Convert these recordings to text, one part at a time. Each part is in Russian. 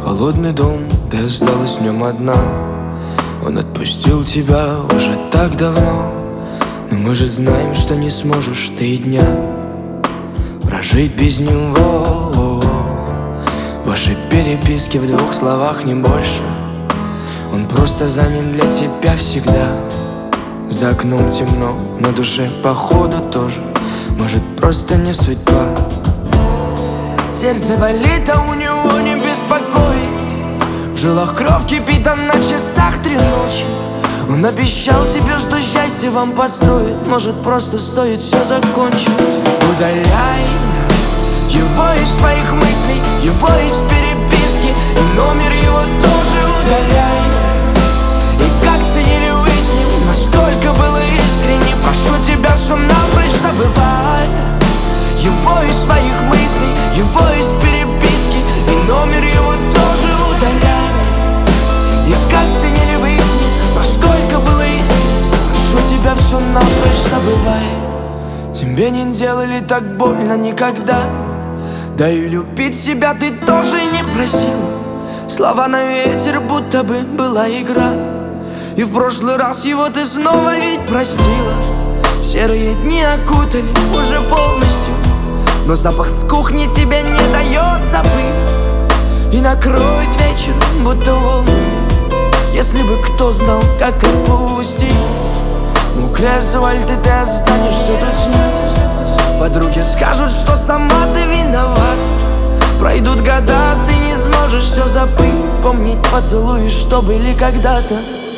Холодный дом, ты осталась в нем одна. Он отпустил тебя уже так давно, но мы же знаем, что не сможешь ты и дня прожить без него. Ваши переписки в 2 словах, не больше. Он просто занят для тебя всегда. За окном темно, на душе походу тоже. Может, просто не судьба. Сердце болит, а у него не беспокоит. В жилах кровь кипит, а на часах 3 ночи. Он обещал тебе, что счастье вам построит. Может, просто стоит все закончить. Удаляй его из своих мыслей, его из переписки, и номер его тоже удаляй. И как ценили вы с ним, насколько было искренне. Прошу тебя, все напрочь забывай. Его из своих мыслей, его из переписки, и номер его тоже удаляй. И как ценили вы с ним, насколько было искренне. Прошу тебя, все напрочь забывай. Тебе не делали так больно никогда. Да и любить себя ты тоже не просила. Слова на ветер, будто бы была игра. И в прошлый раз его ты снова ведь простила. Серые дни окутали уже полностью, но запах с кухни тебя не дает забыть. И накроет вечер, будто волны. Если бы кто знал, как отпустить. Мокрый асфальт, и ты останешься тут с ним. Подруги скажут, что сама ты виноват. Пройдут года, ты не сможешь все забыть. Помнить поцелуи, что были когда-то.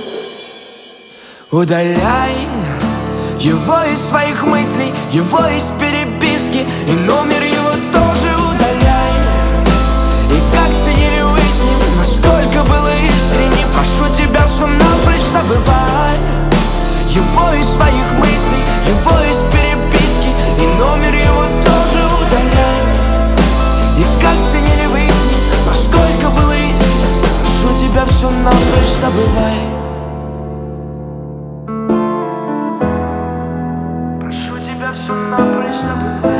Удаляй его из своих мыслей, его из переписки, и номер его тоже удаляй. И как ценили вы с ним, насколько было искренне. Прошу тебя, все напрочь забывай. Его из своих мыслей, его из переписки, и номер его тоже удаляй. И как ценили вы с ним, насколько было искренне. Прошу тебя, все напрочь забывай. Прошу тебя, все напрочь забывай.